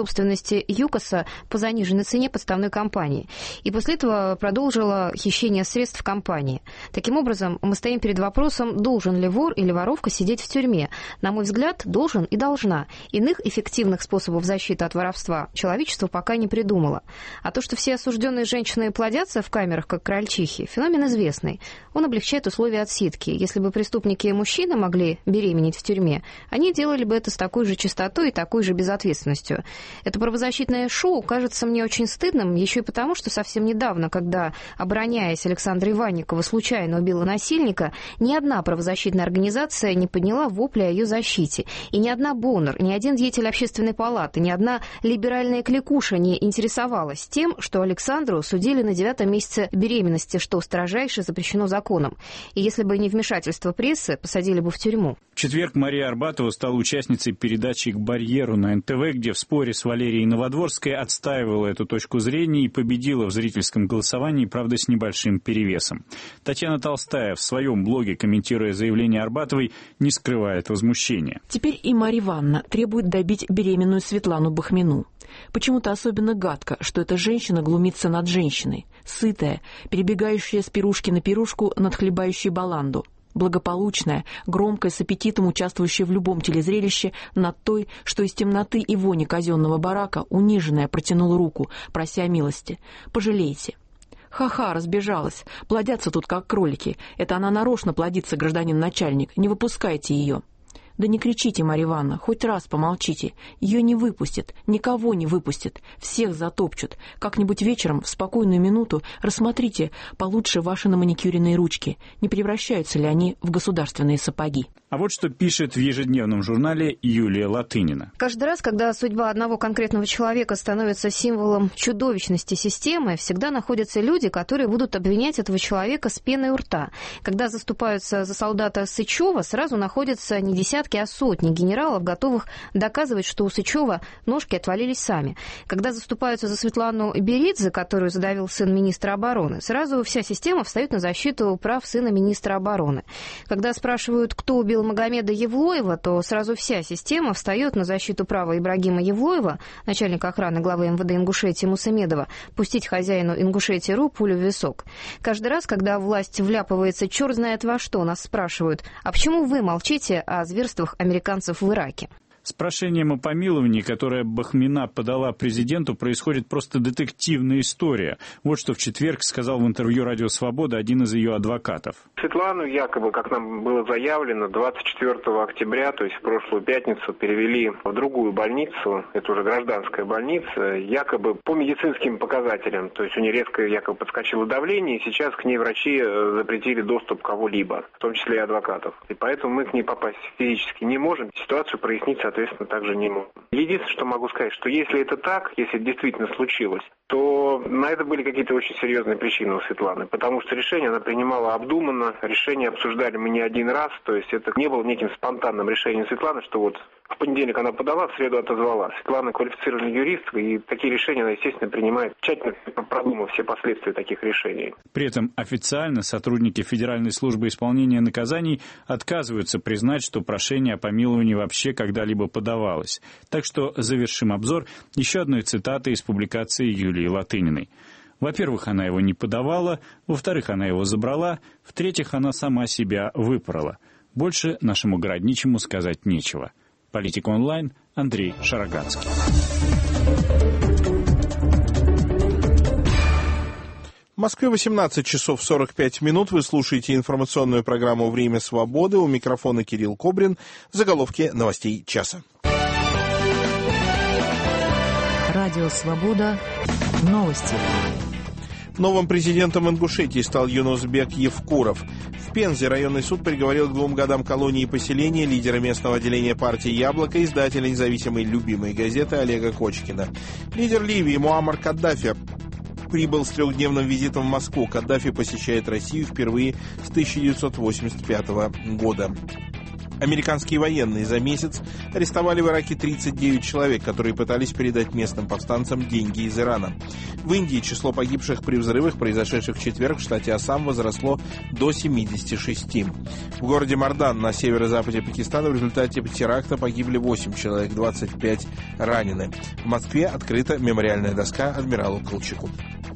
собственности ЮКОСа по заниженной цене подставной компании. И после этого продолжила хищение средств компании. Таким образом, мы стоим перед вопросом, должен ли вор или воровка сидеть в тюрьме. На мой взгляд, должен и должна. Иных эффективных способов защиты от воровства человечество пока не придумало. А то, что все осужденные женщины плодятся в камерах, как крольчихи, феномен известный. Он облегчает условия отсидки. Если бы преступники и мужчины могли беременеть в тюрьме, они делали бы это с такой же чистотой и такой же безответственностью. Это правозащитное шоу кажется мне очень стыдным, еще и потому, что совсем недавно, когда, обороняясь, Александра Иванникова случайно убила насильника, ни одна правозащитная организация не подняла вопли о ее защите. И ни одна Боннер, ни один деятель общественной палаты, ни одна либеральная кликуша не интересовалась тем, что Александру судили на 9-м месяце беременности, что строжайше запрещено законом. И если бы не вмешательство прессы, посадили бы в тюрьму. В четверг Мария Арбатова стала участницей передачи «К барьеру» на НТВ, где в споре с Валерией Новодворской отстаивала эту точку зрения и победила в зрительском голосовании, правда, с небольшим перевесом. Татьяна Толстая в своем блоге, комментируя заявление Арбатовой, не скрывает возмущения. Теперь и Марья Ивановна требует добить беременную Светлану Бахмину. Почему-то особенно гадко, что эта женщина глумится над женщиной, сытая, перебегающая с пирушки на пирушку над хлебающей баланду. Благополучная, громкая, с аппетитом участвующая в любом телезрелище над той, что из темноты и вони казенного барака, униженная, протянула руку, прося милости. «Пожалейте». Ха-ха, разбежалась. Плодятся тут, как кролики. Это она нарочно плодится, гражданин начальник. Не выпускайте ее. Да не кричите, Марья Ивановна, хоть раз помолчите. Ее не выпустят, никого не выпустят, всех затопчут. Как-нибудь вечером, в спокойную минуту, рассмотрите получше ваши наманикюренные ручки. Не превращаются ли они в государственные сапоги? А вот что пишет в ежедневном журнале Юлия Латынина. Каждый раз, когда судьба одного конкретного человека становится символом чудовищности системы, всегда находятся люди, которые будут обвинять этого человека с пеной у рта. Когда заступаются за солдата Сычева, сразу находятся не десятки, а сотни генералов, готовых доказывать, что у Сычева ножки отвалились сами. Когда заступаются за Светлану Беридзе, которую задавил сын министра обороны, сразу вся система встает на защиту прав сына министра обороны. Когда спрашивают, кто убил Магомеда Евлоева, то сразу вся система встает на защиту права Ибрагима Евлоева, начальника охраны главы МВД Ингушетии Мусамедова, пустить хозяину Ингушетии.ру пулю в висок. Каждый раз, когда власть вляпывается черт знает во что, нас спрашивают, а почему вы молчите о зверствах американцев в Ираке? С прошением о помиловании, которое Бахмина подала президенту, происходит просто детективная история. Вот что в четверг сказал в интервью «Радио Свобода» один из ее адвокатов. Светлану якобы, как нам было заявлено, 24 октября, то есть в прошлую пятницу, перевели в другую больницу, это уже гражданская больница, якобы по медицинским показателям. То есть у нее резко якобы подскочило давление, и сейчас к ней врачи запретили доступ кого-либо, в том числе и адвокатов. И поэтому мы к ней попасть физически не можем. Ситуацию прояснить, соответственно, также не можем. Единственное, что могу сказать, что если это так, если это действительно случилось, то на это были какие-то очень серьезные причины у Светланы, потому что решение она принимала обдуманно, решение обсуждали мы не один раз, то есть это не было неким спонтанным решением Светланы, что вот в понедельник она подала, в среду отозвала. Светлана квалифицированный юрист, и такие решения она, естественно, принимает, тщательно продумав все последствия таких решений. При этом официально сотрудники Федеральной службы исполнения наказаний отказываются признать, что прошение о помиловании вообще когда-либо подавалось. Так что завершим обзор еще одной цитатой из публикации Юлии Латыниной. Во-первых, она его не подавала, во-вторых, она его забрала, в-третьих, она сама себя выпорола. Больше нашему городничему сказать нечего. Политика онлайн, Андрей Шароградский. В Москве 18 часов 45 минут. Вы слушаете информационную программу «Время свободы». У микрофона Кирилл Кобрин. Заголовки новостей часа. Радио «Свобода». Новости. Новым президентом Ингушетии стал Юнусбек Евкуров. В Пензе районный суд приговорил к 2 годам колонии и поселения лидера местного отделения партии «Яблоко», издателя независимой «Любимой газеты» Олега Кочкина. Лидер Ливии Муаммар Каддафи прибыл с 3-дневным визитом в Москву. Каддафи посещает Россию впервые с 1985 года. Американские военные за месяц арестовали в Ираке 39 человек, которые пытались передать местным повстанцам деньги из Ирана. В Индии число погибших при взрывах, произошедших в четверг в штате Ассам, возросло до 76. В городе Мардан на северо-западе Пакистана в результате теракта погибли 8 человек, 25 ранены. В Москве открыта мемориальная доска адмиралу Колчаку.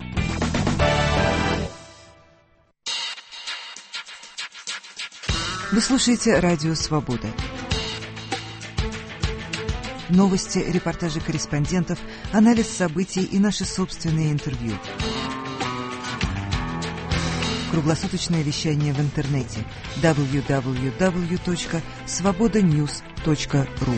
Вы слушаете «Радио Свобода». Новости, репортажи корреспондентов, анализ событий и наши собственные интервью. Круглосуточное вещание в интернете www.svobodanews.ru.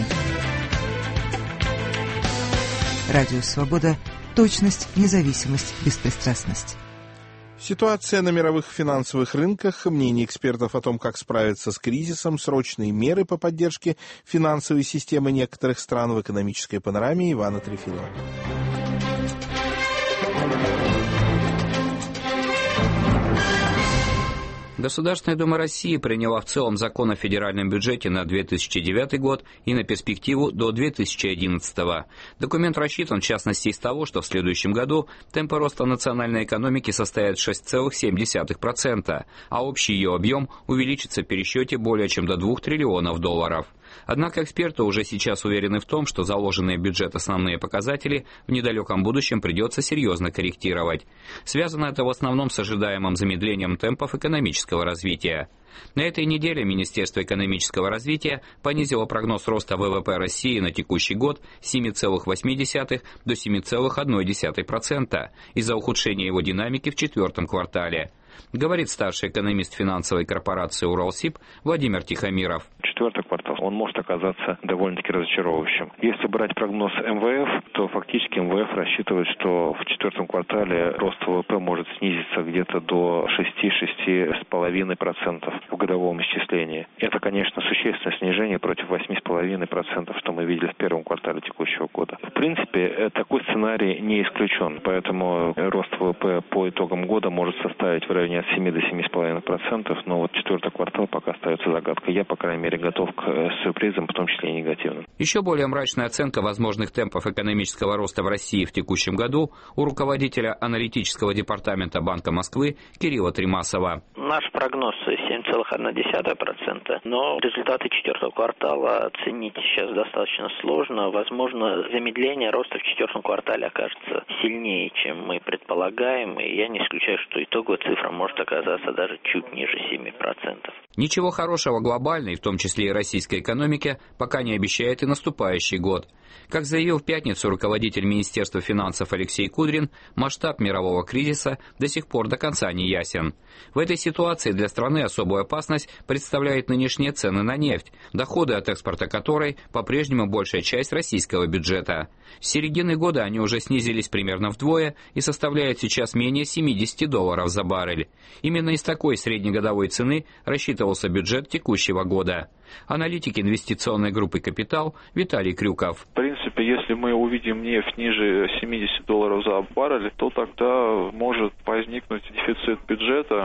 Радио Свобода. Точность, независимость, беспристрастность. Ситуация на мировых финансовых рынках, мнение экспертов о том, как справиться с кризисом, срочные меры по поддержке финансовой системы некоторых стран в экономической панораме Ивана Трефилова. Государственная Дума России приняла в целом закон о федеральном бюджете на 2009 год и на перспективу до 2011. Документ рассчитан в частности из того, что в следующем году темпы роста национальной экономики составят 6,7%, а общий ее объем увеличится в пересчете более чем до 2 триллионов долларов. Однако эксперты уже сейчас уверены в том, что заложенные в бюджет основные показатели в недалеком будущем придется серьезно корректировать. Связано это в основном с ожидаемым замедлением темпов экономического развития. На этой неделе Министерство экономического развития понизило прогноз роста ВВП России на текущий год с 7,8 до 7,1% из-за ухудшения его динамики в четвертом квартале. Говорит старший экономист финансовой корпорации «Уралсиб» Владимир Тихомиров. Четвертый квартал, он может оказаться довольно-таки разочаровывающим. Если брать прогноз МВФ, то фактически МВФ рассчитывает, что в четвертом квартале рост ВВП может снизиться где-то до 6-6,5% в годовом исчислении. Это, конечно, существенное снижение против 8,5%, что мы видели в первом квартале текущего года. В принципе, такой сценарий не исключен, поэтому рост ВВП по итогам года может составить в районе от 7 до 7,5%, но вот четвертый квартал пока остается загадкой. Я, по крайней мере, готов к сюрпризам, в том числе и негативным. Еще более мрачная оценка возможных темпов экономического роста в России в текущем году у руководителя аналитического департамента Банка Москвы Кирилла Тремасова. Наш прогноз 7,1%, но результаты четвертого квартала оценить сейчас достаточно сложно. Возможно, замедление роста в четвертом квартале окажется сильнее, чем мы предполагаем, и я не исключаю, что итоговая цифра может оказаться даже чуть ниже 7%. Ничего хорошего глобальной, в том числе и российской экономике, пока не обещает и наступающий год. Как заявил в пятницу руководитель Министерства финансов Алексей Кудрин, масштаб мирового кризиса до сих пор до конца не ясен. В этой ситуации для страны особую опасность представляют нынешние цены на нефть, доходы от экспорта которой по-прежнему большая часть российского бюджета. С середины года они уже снизились примерно вдвое и составляют сейчас менее $70 за баррель. Именно из такой среднегодовой цены рассчитывался бюджет текущего года. Аналитик инвестиционной группы «Капитал» Виталий Крюков. В принципе, если мы увидим нефть ниже $70 за баррель, то тогда может возникнуть дефицит бюджета.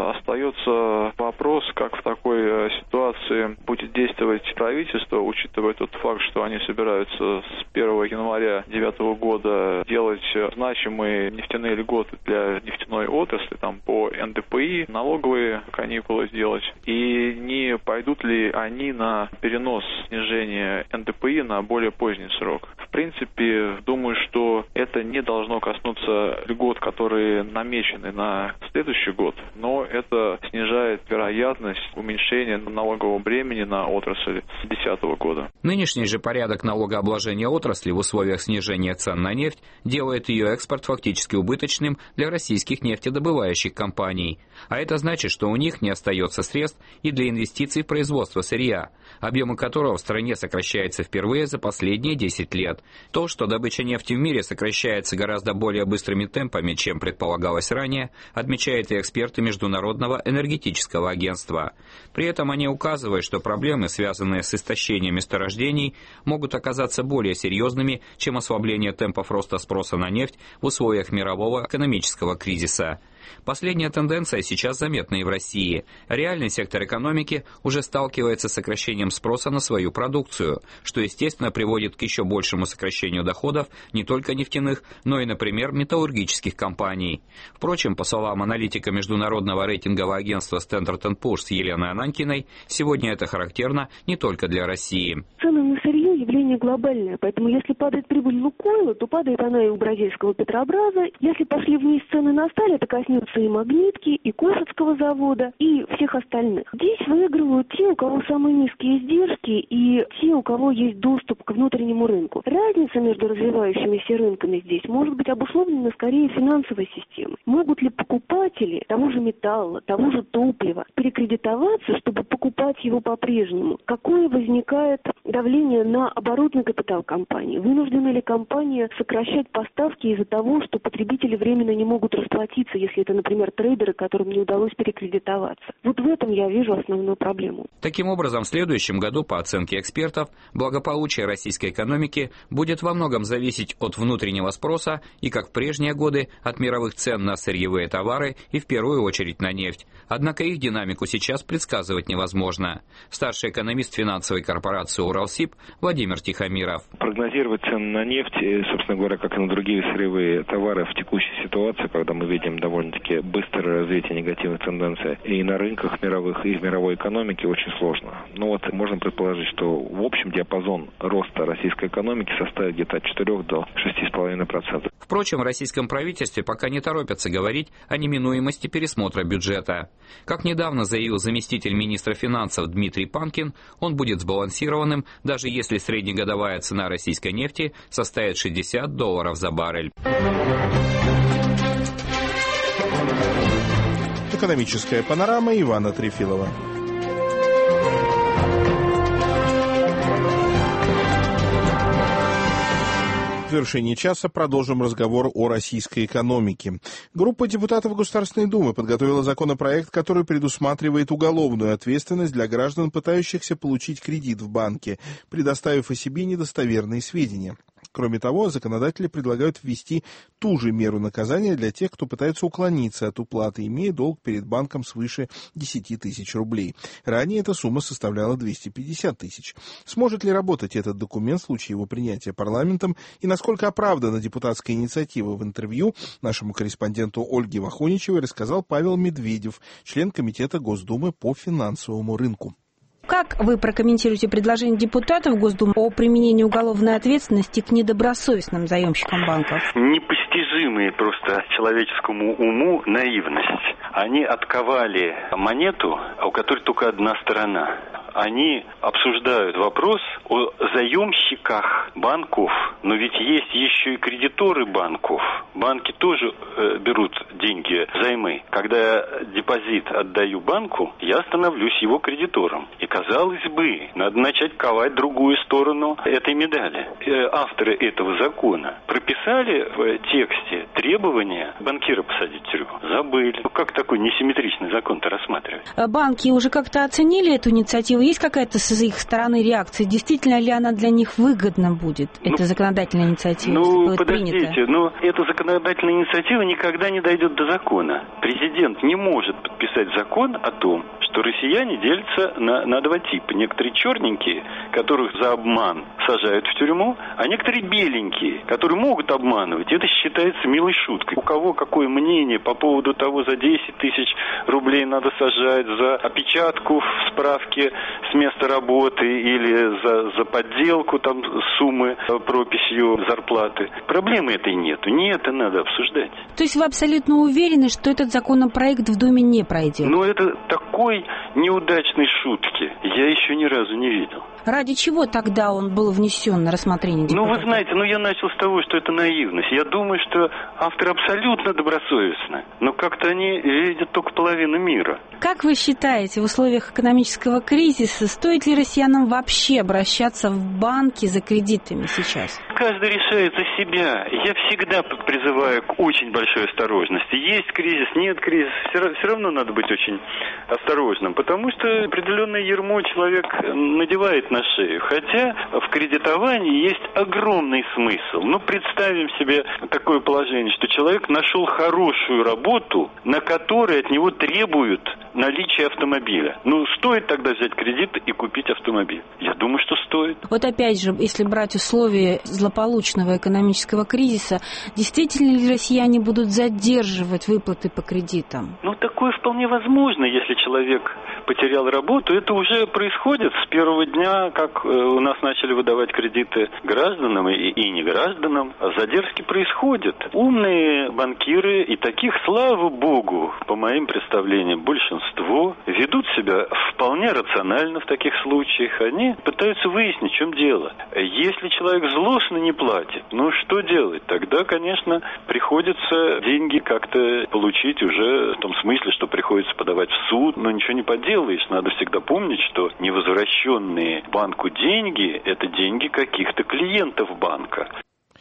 Остается вопрос, как в такой ситуации будет действовать правительство, учитывая тот факт, что они собираются с 1 января 2009 года делать значимые нефтяные льготы для нефтяной отрасли, по НДПИ, налоговые каникулы сделать, и не пойдут ли они на перенос снижения НДПИ на более поздний срок. В принципе, думаю, что это не должно коснуться льгот, которые намечены на следующий год, но это снижает вероятность уменьшения налогового бремени на отрасль с 2010 года. Нынешний же порядок налогообложения отрасли в условиях снижения цен на нефть делает ее экспорт фактически убыточным для российских нефтедобывающих компаний. А это значит, что у них не остается средств и для инвестиций в производство сырья, объемы которого в стране сокращаются впервые за последние 10 лет. То, что добыча нефти в мире сокращается гораздо более быстрыми темпами, чем предполагалось ранее, отмечают и эксперты Международного энергетического агентства. При этом они указывают, что проблемы, связанные с истощением месторождений, могут оказаться более серьезными, чем ослабление темпов роста спроса на нефть в условиях мирового экономического кризиса. Последняя тенденция сейчас заметна и в России. Реальный сектор экономики уже сталкивается с сокращением спроса на свою продукцию, что, естественно, приводит к еще большему сокращению доходов не только нефтяных, но и, например, металлургических компаний. Впрочем, по словам аналитика международного рейтингового агентства Standard & Poor's Елены Ананькиной, сегодня это характерно не только для России. Цены на сырье явление глобальное, поэтому если падает прибыль Лукойла, то падает она и у бразильского Петробраза. Если пошли вниз цены на сталь, это коснется и Магнитки, и Кошетского завода, и всех остальных. Здесь выигрывают те, у кого самые низкие издержки, и те, у кого есть доступ к внутреннему рынку. Разница между развивающимися рынками здесь может быть обусловлена скорее финансовой системой. Могут ли покупатели того же металла, того же топлива перекредитоваться, чтобы покупать его по-прежнему? Какое возникает давление на оборотный капитал компании? Вынуждена ли компания сокращать поставки из-за того, что потребители временно не могут расплатиться, если это, например, трейдеры, которым не удалось перекредитоваться? Вот в этом я вижу основную проблему. Таким образом, в следующем году, по оценке экспертов, благополучие российской экономики будет во многом зависеть от внутреннего спроса и, как в прежние годы, от мировых цен на сырьевые товары и в первую очередь на нефть. Однако их динамику сейчас предсказывать невозможно. Старший экономист финансовой корпорации «Уралсиб» Владимир Тихомиров. Прогнозировать цены на нефть, собственно говоря, как и на другие сырьевые товары в текущей ситуации, когда мы видим довольно-таки быстрое развитие негативных тенденций и на рынках мировых, и в мировой экономике, очень сложно. Но вот можно предположить, что в общем диапазон роста российской экономики составит где-то от 4 до 6,5%. Впрочем, в российском правительстве пока не торопятся говорить о неминуемости пересмотра бюджета. Как недавно заявил заместитель министра финансов Дмитрий Панкин, он будет сбалансированным, даже если среднегодовая цена российской нефти составит $60 за баррель. Экономическая панорама Ивана Трефилова. В завершении часа продолжим разговор о российской экономике. Группа депутатов Государственной Думы подготовила законопроект, который предусматривает уголовную ответственность для граждан, пытающихся получить кредит в банке, предоставив о себе недостоверные сведения. Кроме того, законодатели предлагают ввести ту же меру наказания для тех, кто пытается уклониться от уплаты, имея долг перед банком свыше 10 тысяч рублей. Ранее эта сумма составляла 250 тысяч. Сможет ли работать этот документ в случае его принятия парламентом и насколько оправдана депутатская инициатива? В интервью нашему корреспонденту Ольге Вахоничевой рассказал Павел Медведев, член Комитета Госдумы по финансовому рынку. Как вы прокомментируете предложение депутатов Госдумы о применении уголовной ответственности к недобросовестным заемщикам банков? Непостижимые просто человеческому уму наивность. Они отковали монету, у которой только одна сторона. Они обсуждают вопрос о заемщиках банков, но ведь есть еще и кредиторы банков. Банки тоже берут деньги взаймы. Когда я депозит отдаю банку, я становлюсь его кредитором. И, казалось бы, надо начать ковать другую сторону этой медали. Авторы этого закона прописали в тексте требования банкира посадить в тюрьму. Забыли. Как такой несимметричный закон-то рассматривать? Банки уже как-то оценили эту инициативу? Есть какая-то с их стороны реакция? Действительно ли она для них выгодна будет, эта законодательная инициатива, если будет подождите, принята? Эта законодательная инициатива никогда не дойдет до закона. Президент не может подписать закон о том, что россияне делятся на два типа. Некоторые черненькие, которых за обман сажают в тюрьму, а некоторые беленькие, которые могут обманывать. Это считается милой шуткой. У кого какое мнение по поводу того, за 10 тысяч рублей надо сажать, за опечатку в справке с места работы или за подделку там суммы прописью зарплаты. Проблемы этой нету. Не это надо обсуждать. То есть вы абсолютно уверены, что этот законопроект в Думе не пройдет? Это такой неудачной шутки я еще ни разу не видел. Ради чего тогда он был внесен на рассмотрение депутатов? Вы знаете, я начал с того, что это наивность. Я думаю, что авторы абсолютно добросовестны, но как-то они видят только половину мира. Как вы считаете, в условиях экономического кризиса стоит ли россиянам вообще обращаться в банки за кредитами сейчас? каждый решает за себя. Я всегда призываю к очень большой осторожности. Есть кризис, нет кризиса, все равно надо быть очень осторожным, потому что определенное ярмо человек надевает на шею. Хотя в кредитовании есть огромный смысл. Ну, представим себе такое положение, что человек нашел хорошую работу, на которой от него требуют наличие автомобиля. Ну, стоит тогда взять кредит и купить автомобиль? Я думаю, что стоит. Вот опять же, если брать условия злополучного экономического кризиса, действительно ли россияне будут задерживать выплаты по кредитам? Ну, такое вполне возможно, если человек потерял работу. Это уже происходит с первого дня, как у нас начали выдавать кредиты гражданам и негражданам. Задержки происходят. Умные банкиры, и таких, слава богу, по моим представлениям, большинство, ведут себя вполне рационально в таких случаях. Они пытаются выяснить, в чем дело. Если человек злостно не платит, ну что делать? Тогда, конечно, приходится деньги как-то получить уже в том смысле, что приходится подавать в суд, но ничего не поделаешь. Надо всегда помнить, что невозвращенные банку деньги – это деньги каких-то клиентов банка.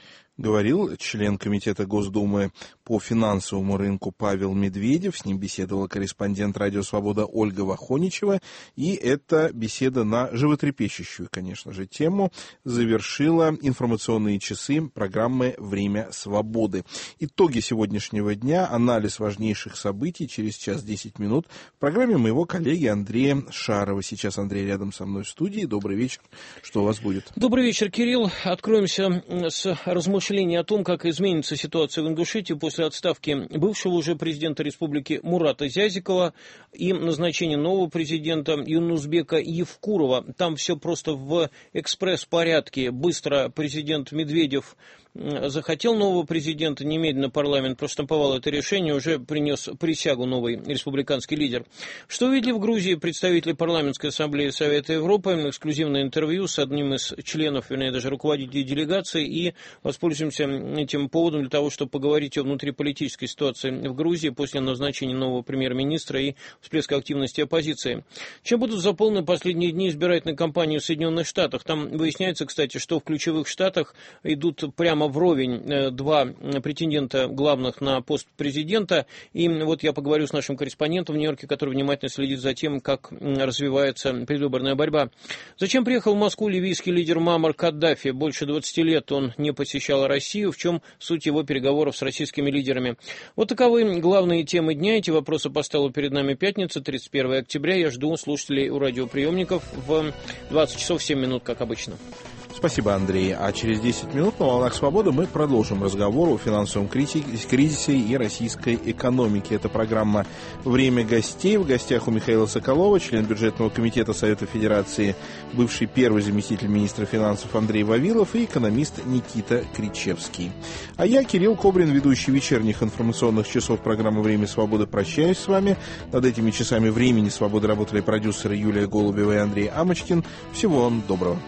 Говорил член Комитета Госдумы по финансовому рынку Павел Медведев. С ним беседовала корреспондент «Радио Свобода» Ольга Вахоничева. И эта беседа на животрепещущую, конечно же, тему завершила информационные часы программы «Время свободы». Итоги сегодняшнего дня, анализ важнейших событий через час 10 минут в программе моего коллеги Андрея Шарова. Сейчас Андрей рядом со мной в студии. Добрый вечер. Что у вас будет? Добрый вечер, Кирилл. Откроемся с размышления о том, как изменится ситуация в Ингушетии после отставки бывшего уже президента республики Мурата Зязикова и назначения нового президента Юнусбека Евкурова. Там все просто в экспресс-порядке. Быстро президент Медведев захотел нового президента, немедленно парламент проштамповал это решение, уже принес присягу новый республиканский лидер. Что увидели в Грузии представители парламентской ассамблеи Совета Европы? Эксклюзивное интервью с одним из членов, вернее, даже руководителей делегации, и воспользуемся этим поводом для того, чтобы поговорить о внутриполитической ситуации в Грузии после назначения нового премьер-министра и всплеска активности оппозиции. Чем будут заполнены последние дни избирательной кампании в Соединенных Штатах? Там выясняется, кстати, что в ключевых штатах идут прямо вровень два претендента главных на пост президента. И вот я поговорю с нашим корреспондентом в Нью-Йорке, который внимательно следит за тем, как развивается предвыборная борьба. Зачем приехал в Москву ливийский лидер Муаммар Каддафи? Больше 20 лет он не посещал Россию. В чем суть его переговоров с российскими лидерами? Вот таковы главные темы дня. Эти вопросы поставила перед нами пятница, 31 октября. Я жду слушателей у радиоприемников в 20 часов 7 минут, как обычно. Спасибо, Андрей. А через 10 минут на «Волнах Свободы» мы продолжим разговор о финансовом кризисе и российской экономике. Это программа «Время гостей». В гостях у Михаила Соколова, член бюджетного комитета Совета Федерации, бывший первый заместитель министра финансов Андрей Вавилов и экономист Никита Кричевский. А я, Кирилл Кобрин, ведущий вечерних информационных часов программы «Время свободы», прощаюсь с вами. Над этими часами «Времени свободы» работали продюсеры Юлия Голубева и Андрей Амочкин. Всего вам доброго.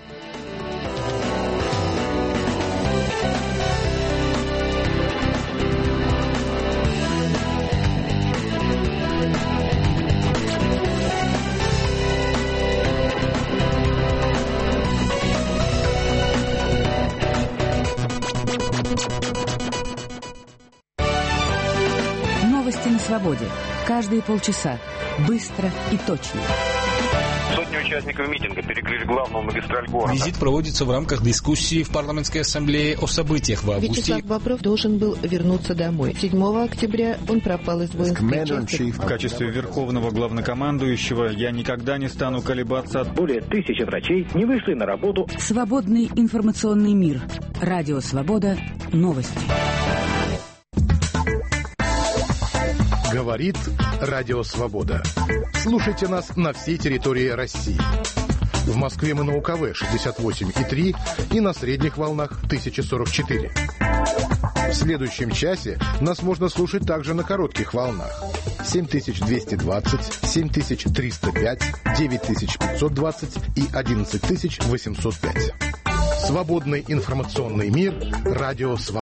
Свободе. Каждые полчаса. Быстро и точно. Сотни участников митинга перекрыли главную магистраль города. Визит проводится в рамках дискуссии в парламентской ассамблее о событиях в августе. Вячеслав Бобров должен был вернуться домой. 7 октября он пропал из воинской части. В качестве верховного главнокомандующего я никогда не стану колебаться. Более 1000 врачей не вышли на работу. Свободный информационный мир. Радио Свобода. Новости. Говорит Радио Свобода. Слушайте нас на всей территории России. В Москве мы на УКВ 68,3 и на средних волнах 1044. В следующем часе нас можно слушать также на коротких волнах 7220, 7305, 9520 и 11805. Свободный информационный мир. Радио Свобода.